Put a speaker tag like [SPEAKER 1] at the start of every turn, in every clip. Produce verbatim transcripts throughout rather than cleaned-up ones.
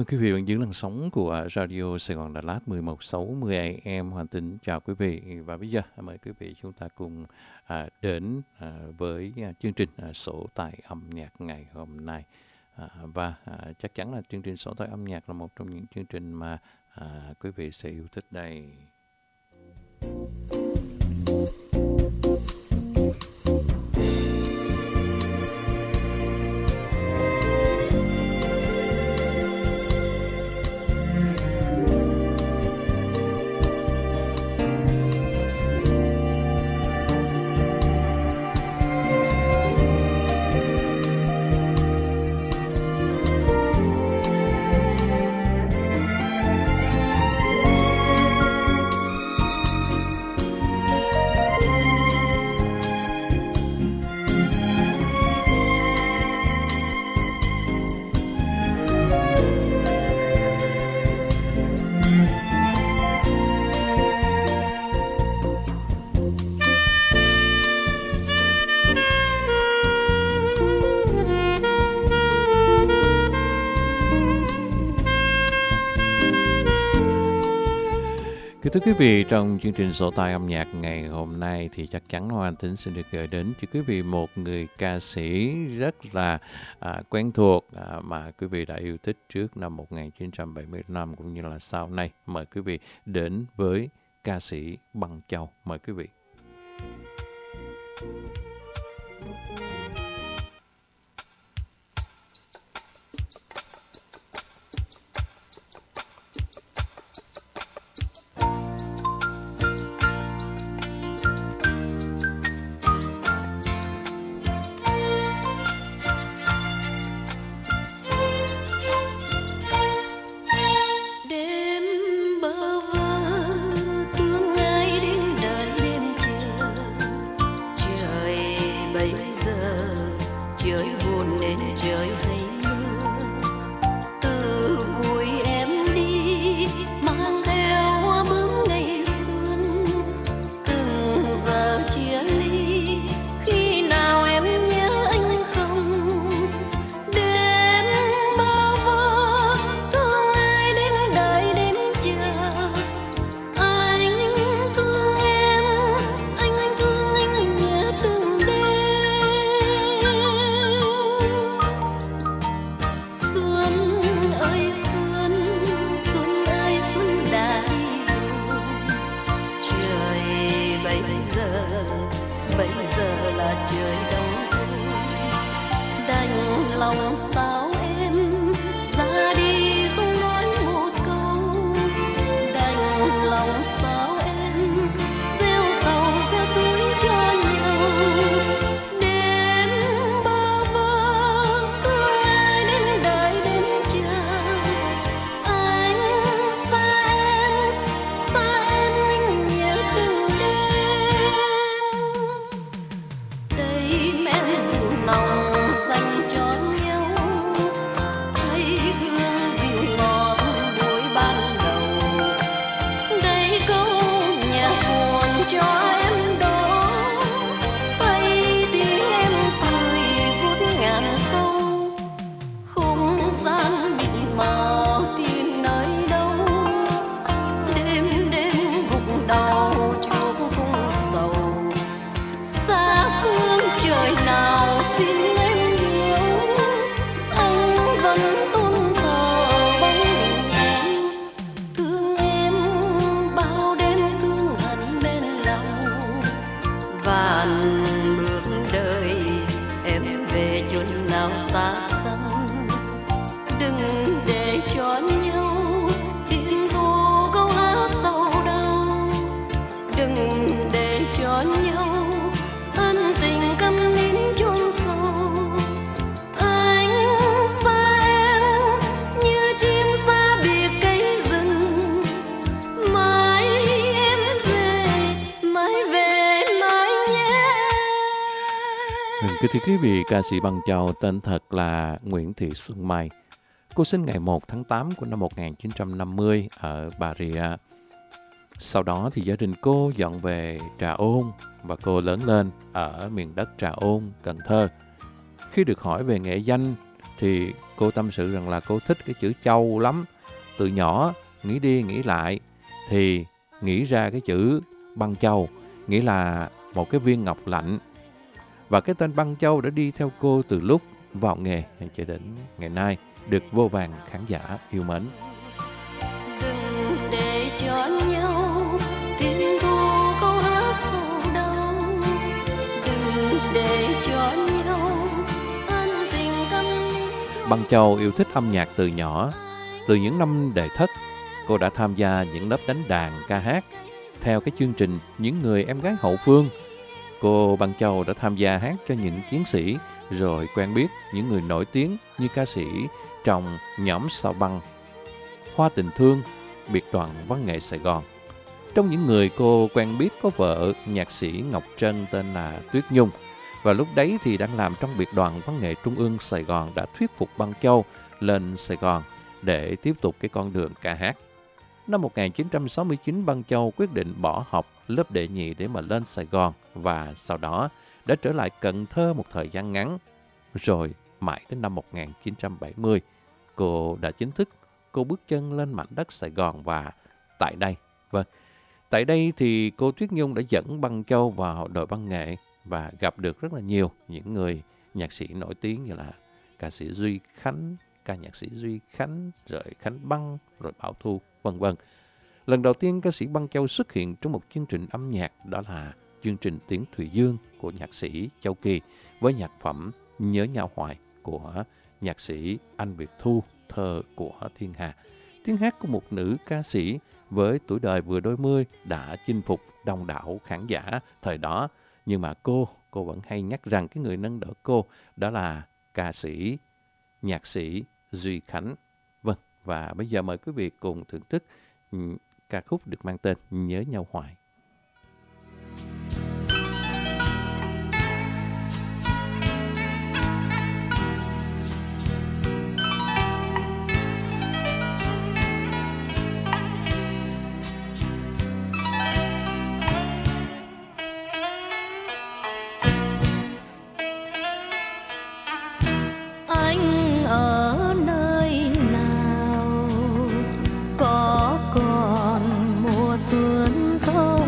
[SPEAKER 1] quý vị vẫn giữ làn sóng của Radio Sài Gòn Đà Lạt mười một sáu mươi A M. Hoàng Tính chào quý vị. Và bây giờ mời quý vị chúng ta cùng à, đến à, với à, chương trình à, Sổ Tay Âm Nhạc ngày hôm nay. À, và à, chắc chắn là chương trình Sổ Tay Âm Nhạc là một trong những chương trình mà à, quý vị sẽ yêu thích đây. Thưa quý vị, trong chương trình Sổ Tay Âm Nhạc ngày hôm nay thì chắc chắn Hoàng Tính xin được gửi đến cho quý vị một người ca sĩ rất là à, quen thuộc à, mà quý vị đã yêu thích trước năm một nghìn chín trăm bảy mươi lăm cũng như là sau này. Mời quý vị đến với ca sĩ Băng Châu. Mời quý vị. Thưa quý vị, ca sĩ Băng Châu tên thật là Nguyễn Thị Xuân Mai. Cô sinh ngày một tháng tám của năm một nghìn chín trăm năm mươi ở Bà Rịa. Sau đó thì gia đình cô dọn về Trà Ôn và cô lớn lên ở miền đất Trà Ôn, Cần Thơ. Khi được hỏi về nghệ danh thì cô tâm sự rằng là cô thích cái chữ Châu lắm. Từ nhỏ, nghĩ đi nghĩ lại, thì nghĩ ra cái chữ Băng Châu, nghĩa là một cái viên ngọc lạnh. Và cái tên Băng Châu đã đi theo cô từ lúc vào nghề cho đến ngày nay, được vô vàn khán giả yêu mến.
[SPEAKER 2] Đừng để cho nhau tiếng ru câu hát sầu đau, đừng để cho nhau ân tình tâm.
[SPEAKER 1] Băng Châu yêu thích âm nhạc từ nhỏ. Từ những năm đệ thất, cô đã tham gia những lớp đánh đàn ca hát theo cái chương trình Những Người Em Gái Hậu Phương. Cô Băng Châu đã tham gia hát cho những chiến sĩ, rồi quen biết những người nổi tiếng như ca sĩ trong nhóm Sao Băng, Hoa Tình Thương, Biệt đoàn Văn nghệ Sài Gòn. Trong những người cô quen biết có vợ nhạc sĩ Ngọc Trân tên là Tuyết Nhung. Và lúc đấy thì đang làm trong Biệt đoàn Văn nghệ Trung ương Sài Gòn đã thuyết phục Băng Châu lên Sài Gòn để tiếp tục cái con đường ca hát. Năm một nghìn chín trăm sáu mươi chín, Băng Châu quyết định bỏ học lớp đệ nhị để mà lên Sài Gòn, và sau đó đã trở lại Cần Thơ một thời gian ngắn. Rồi mãi đến năm một nghìn chín trăm bảy mươi, cô đã chính thức cô bước chân lên mảnh đất Sài Gòn. Và tại đây, vâng, tại đây thì cô Tuyết Nhung đã dẫn Băng Châu vào đội văn nghệ và gặp được rất là nhiều những người nhạc sĩ nổi tiếng như là ca sĩ Duy Khánh, ca nhạc sĩ Duy Khánh, rồi Khánh Băng, rồi Bảo Thu, vân vân. Lần đầu tiên ca sĩ Băng Châu xuất hiện trong một chương trình âm nhạc, đó là chương trình Tiếng Thùy Dương của nhạc sĩ Châu Kỳ với nhạc phẩm Nhớ Nhau Hoài của nhạc sĩ Anh Việt Thu, thơ của Thiên Hà. Tiếng hát của một nữ ca sĩ với tuổi đời vừa đôi mươi đã chinh phục đông đảo khán giả thời đó. Nhưng mà cô, cô vẫn hay nhắc rằng cái người nâng đỡ cô đó là ca sĩ, nhạc sĩ Duy Khánh. Vâng, và bây giờ mời quý vị cùng thưởng thức ca khúc được mang tên Nhớ Nhau Hoài.
[SPEAKER 2] Anh ở nơi nào, có còn mùa xuân không?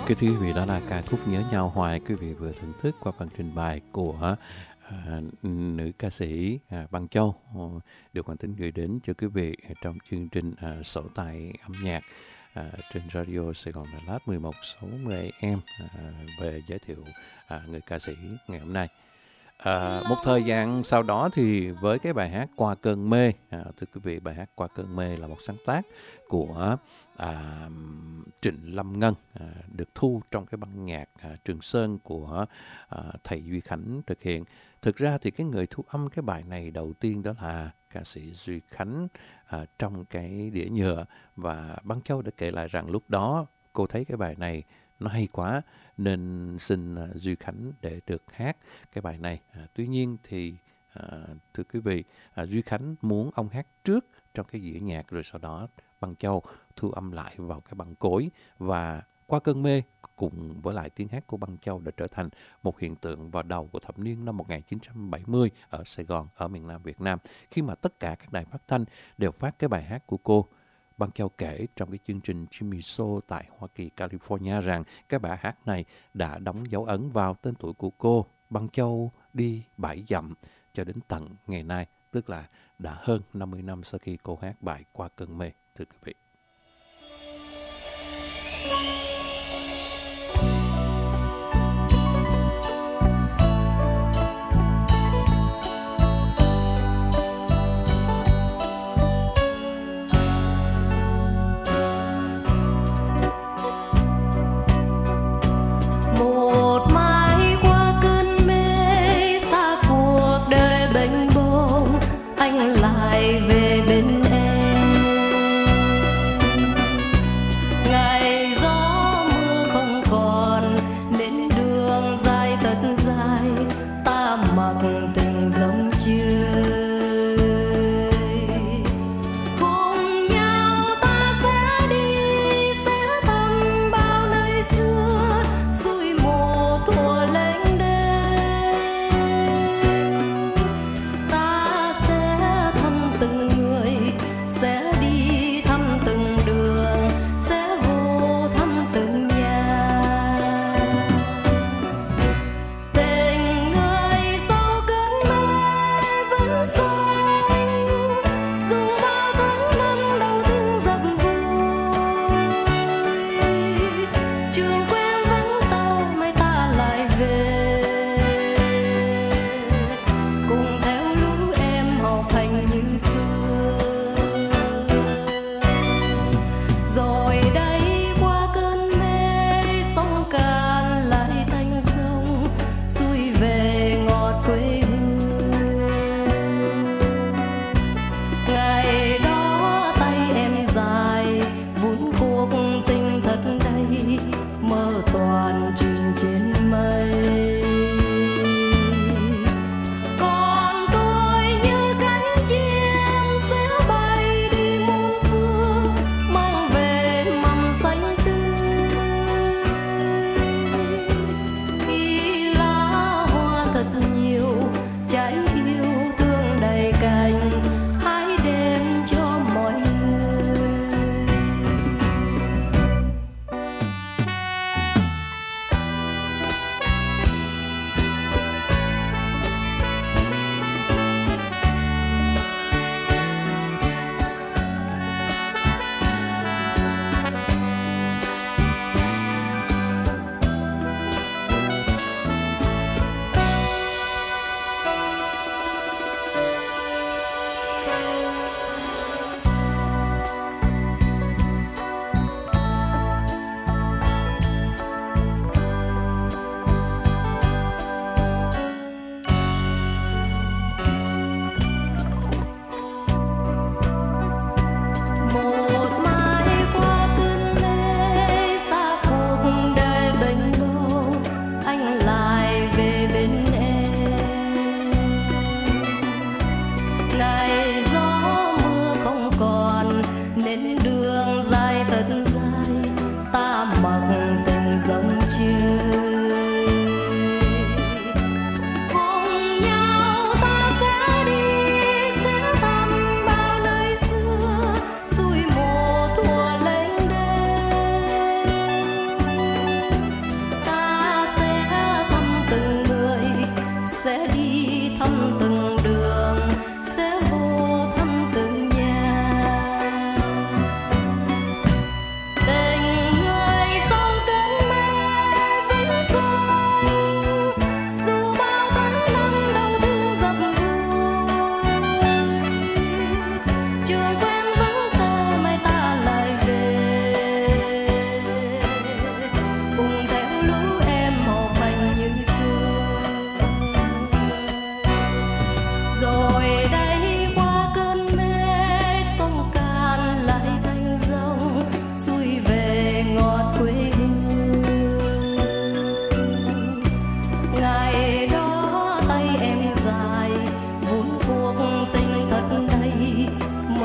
[SPEAKER 1] Kính thưa quý vị, đó là ca khúc Nhớ Nhau Hoài quý vị vừa thưởng thức qua phần trình bày của à, nữ ca sĩ à, Băng Châu, được Hoàng Tính gửi đến cho quý vị trong chương trình à, Sổ Tay Âm Nhạc à, trên Radio Sài Gòn Đà Lạt mười một sáu mươi a em à, về giới thiệu à, người ca sĩ ngày hôm nay. À, một thời gian sau đó thì với cái bài hát Qua Cơn Mê, à, thưa quý vị, bài hát Qua Cơn Mê là một sáng tác của à, Trịnh Lâm Ngân, à, được thu trong cái băng nhạc à, Trường Sơn của à, thầy Duy Khánh thực hiện. Thực ra thì cái người thu âm cái bài này đầu tiên đó là ca sĩ Duy Khánh à, trong cái đĩa nhựa, và Băng Châu đã kể lại rằng lúc đó cô thấy cái bài này nó hay quá nên xin uh, Duy Khánh để được hát cái bài này. À, tuy nhiên thì uh, thưa quý vị, uh, Duy Khánh muốn ông hát trước trong cái dĩa nhạc, rồi sau đó Băng Châu thu âm lại vào cái băng cối, và Qua Cơn Mê cùng với lại tiếng hát của Băng Châu đã trở thành một hiện tượng vào đầu của thập niên năm một nghìn chín trăm bảy mươi ở Sài Gòn, ở miền Nam Việt Nam, khi mà tất cả các đài phát thanh đều phát cái bài hát của cô. Băng Châu kể trong cái chương trình Jimmy Show tại Hoa Kỳ, California rằng cái bài hát này đã đóng dấu ấn vào tên tuổi của cô. Băng Châu đi bảy dặm cho đến tận ngày nay, tức là đã hơn năm mươi năm sau khi cô hát bài Qua Cơn Mê, thưa quý vị.
[SPEAKER 2] Về bên em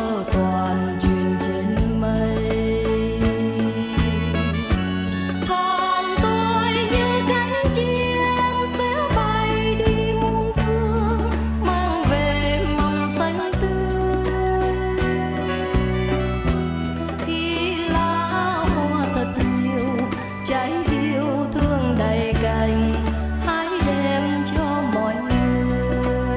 [SPEAKER 2] mơ toàn chuyện trên mây. Còn tôi như cánh chim xéo bay đi muôn phương, mang về mầm xanh tươi. Khi lá hoa thật nhiều, trái yêu thương đầy cành, hãy đem cho mọi người.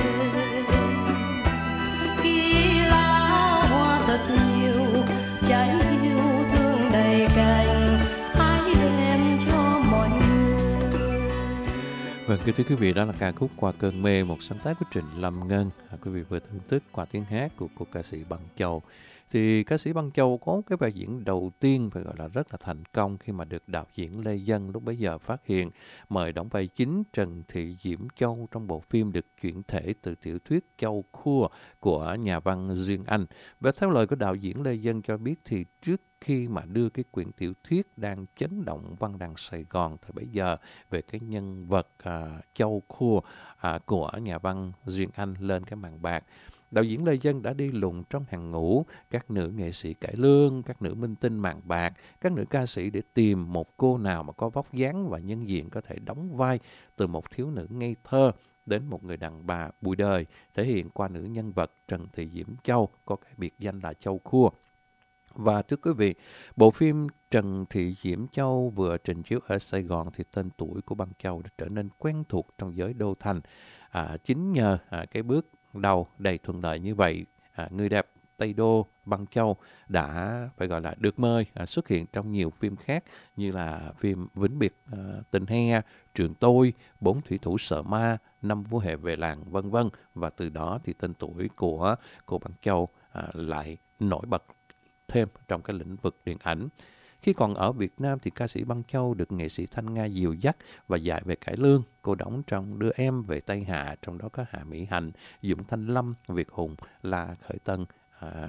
[SPEAKER 2] Khi lá hoa thật nhiều, trái yêu thương đầy cành, hãy đem cho mọi người.
[SPEAKER 1] Vâng, kính thưa quý vị, đó là ca khúc Qua Cơn Mê, một sáng tác của Trịnh Lâm Ngân. À, quý vị vừa thưởng thức qua tiếng hát của cô ca sĩ Băng Châu. Thì ca sĩ Băng Châu có cái vai diễn đầu tiên phải gọi là rất là thành công khi mà được đạo diễn Lê Dân lúc bấy giờ phát hiện, mời đóng vai chính Trần Thị Diễm Châu trong bộ phim được chuyển thể từ tiểu thuyết Châu Khua của nhà văn Duyên Anh. Và theo lời của đạo diễn Lê Dân cho biết thì trước khi mà đưa cái quyển tiểu thuyết đang chấn động văn đàn Sài Gòn thời bấy giờ về cái nhân vật à, Châu Khua à, của nhà văn Duyên Anh lên cái màn bạc, đạo diễn Lê Dân đã đi lùng trong hàng ngũ các nữ nghệ sĩ cải lương, các nữ minh tinh màn bạc, các nữ ca sĩ để tìm một cô nào mà có vóc dáng và nhân diện có thể đóng vai từ một thiếu nữ ngây thơ đến một người đàn bà bụi đời, thể hiện qua nữ nhân vật Trần Thị Diễm Châu có cái biệt danh là Châu Khua. Và thưa quý vị, bộ phim Trần Thị Diễm Châu vừa trình chiếu ở Sài Gòn thì tên tuổi của Băng Châu đã trở nên quen thuộc trong giới đô thành. À, chính nhờ à, cái bước đầu đầy thuận lợi như vậy, à, người đẹp Tây Đô Băng Châu đã phải gọi là được mời à, xuất hiện trong nhiều phim khác như là phim Vĩnh Biệt à, Tình He, Trường Tôi, Bốn Thủy Thủ Sợ Ma, Năm Vua Hề Về Làng, vân vân. Và từ đó thì tên tuổi của cô Băng Châu à, lại nổi bật thêm trong cái lĩnh vực điện ảnh. Khi còn ở Việt Nam thì ca sĩ Băng Châu được nghệ sĩ Thanh Nga dìu dắt và dạy về cải lương. Cô đóng trong Đưa Em Về Tây Hạ, trong đó có Hạ Mỹ Hạnh, Dũng Thanh Lâm, Việt Hùng, La Khởi Tân. À,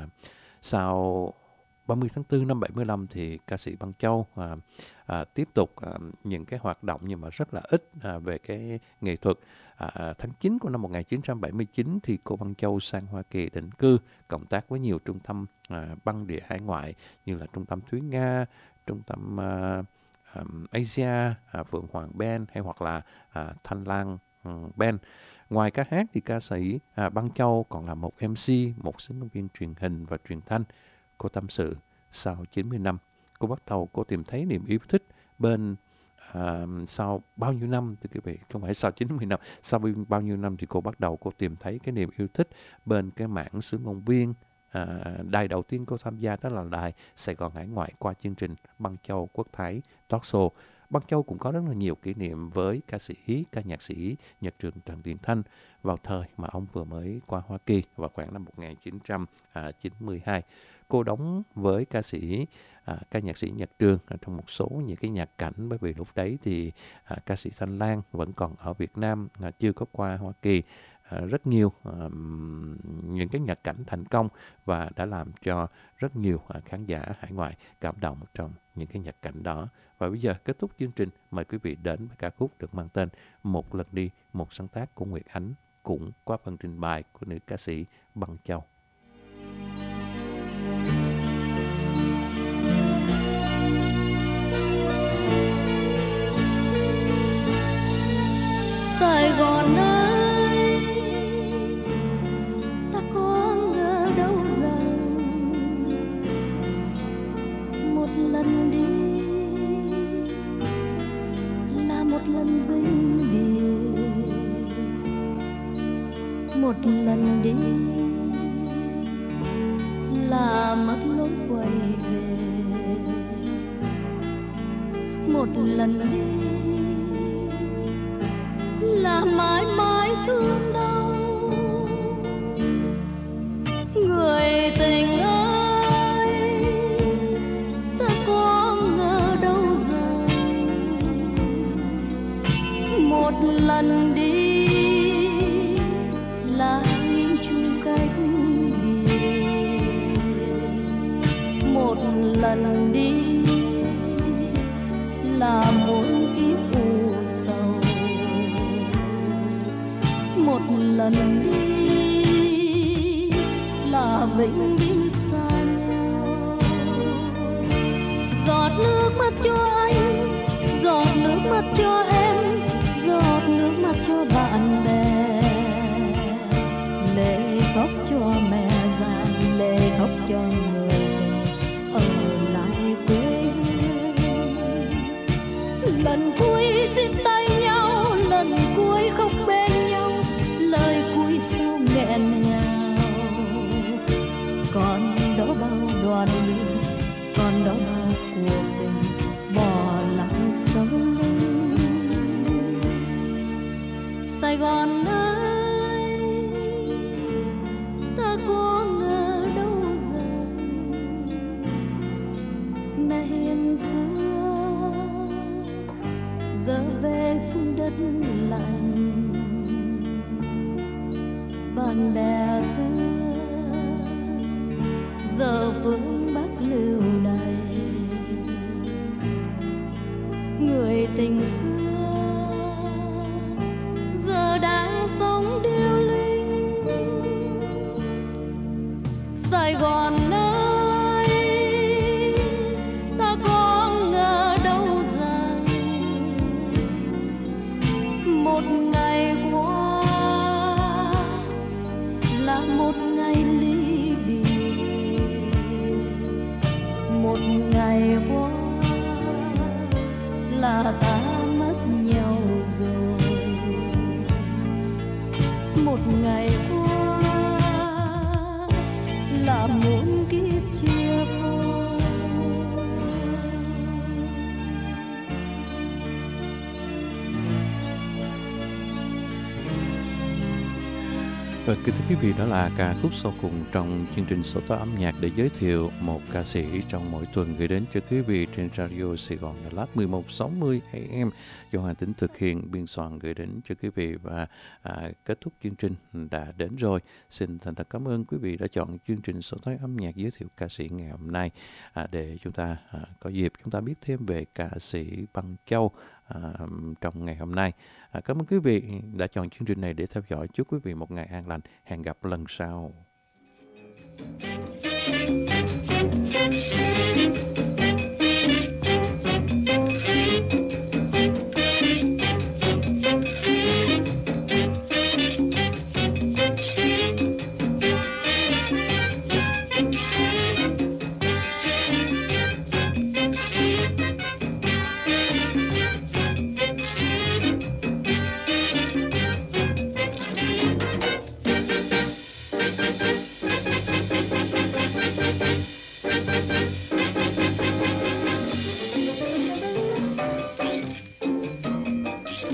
[SPEAKER 1] sau ba mươi tháng tư năm bảy mươi lăm thì ca sĩ Băng Châu à, à, tiếp tục à, những cái hoạt động nhưng mà rất là ít à, về cái nghệ thuật. À, tháng chín của năm một nghìn chín trăm bảy mươi chín thì cô Băng Châu sang Hoa Kỳ định cư, cộng tác với nhiều trung tâm à, băng đĩa hải ngoại như là trung tâm Thúy Nga, trung tâm à, um, Asia, à, Phượng Hoàng Band hay hoặc là à, Thanh Lang um, Band. Ngoài ca hát thì ca sĩ à, Băng Châu còn là một em xê, một sinh động viên truyền hình và truyền thanh. Cô tâm sự sau chín mươi năm, cô bắt đầu cô tìm thấy niềm yêu thích bên à, sau bao nhiêu năm, thưa quý vị, không phải sau chín mươi năm, sau bao nhiêu năm thì cô bắt đầu cô tìm thấy cái niềm yêu thích bên cái mảng xứ ngôn viên. À, đài đầu tiên cô tham gia đó là đài Sài Gòn Hải Ngoại qua chương trình Băng Châu Quốc Thái Talk Show. Băng Châu cũng có rất là nhiều kỷ niệm với ca sĩ, ca nhạc sĩ Nhật Trường Trần Tiền Thanh vào thời mà ông vừa mới qua Hoa Kỳ vào khoảng năm một nghìn chín trăm chín mươi hai. Cô đóng với ca sĩ, à, ca nhạc sĩ Nhật Trường à, trong một số những cái nhạc cảnh, bởi vì lúc đấy thì à, ca sĩ Thanh Lang vẫn còn ở Việt Nam, à, chưa có qua Hoa Kỳ. À, rất nhiều à, những cái nhạc cảnh thành công và đã làm cho rất nhiều à, khán giả hải ngoại cảm động trong những cái nhạc cảnh đó. Và bây giờ kết thúc chương trình, mời quý vị đến với ca khúc được mang tên Một Lần Đi, một sáng tác của Nguyệt Ánh, cũng qua phần trình bày của nữ ca sĩ Băng Châu.
[SPEAKER 2] Sài Gòn ơi, ta có ngờ đâu rằng một lần đi là một lần vĩnh biệt, một lần đi là mất lối quay về, một lần đi là mãi mãi thương đau. Người tình ơi, ta có ngờ đâu rằng một lần đi là in chung cách biệt, một lần đi là muôn kiếp u sầu, một lần đi là về vĩnh viễn xa nhau. Giọt nước mắt cho anh, giọt nước mắt cho em, giọt nước mắt cho bạn bè. Lệ khóc cho mẹ già, lệ khóc cho người tình ở lại quê hương. Lần cuối giết tay nhau, lần cuối khóc bên nhau, lời cuối sao nghẹn ngào. Còn đó bao đoàn luyện, còn đó bao cuộc tình bỏ lại sau lưng. Sài Gòn ơi, ta có ngờ đâu rằng mẹ hiền xưa giờ về cung đất lạnh. Bạn bè xưa giờ phương Bắc lưu đày. Người tình xưa giờ đang sống điêu linh. Sài Gòn ơi, ta có ngờ đâu rằng một ngày qua là một ngày ly biệt, một ngày qua là ta mất nhau rồi, một ngày qua là muôn kiếp chia phôi.
[SPEAKER 1] Và kính thưa quý vị, đó là ca khúc sau cùng trong chương trình Số Toa âm nhạc để giới thiệu một ca sĩ trong mỗi tuần gửi đến cho quý vị trên Radio Sài Gòn Đà Lạt mười một sáu mươi A M do Hoàng Tính thực hiện, biên soạn gửi đến cho quý vị. Và à, kết thúc chương trình đã đến rồi. Xin thành thật cảm ơn quý vị đã chọn chương trình Số Toa âm nhạc giới thiệu ca sĩ ngày hôm nay à, để chúng ta à, có dịp chúng ta biết thêm về ca sĩ Băng Châu à, trong ngày hôm nay. À, cảm ơn quý vị đã chọn chương trình này để theo dõi. Chúc quý vị một ngày an lành. Hẹn gặp lần sau. Thank you.